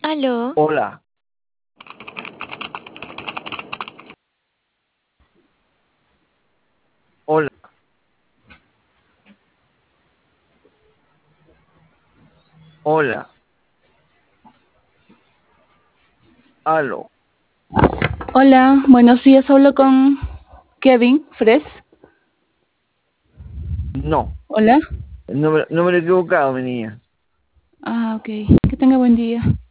Aló, Hola, hola, hola, aló. Hola, buenos días. Hablo con Kevin Fres. No, Hola. no me lo he equivocado, mi niña. Ah, ok. Que tenga buen día.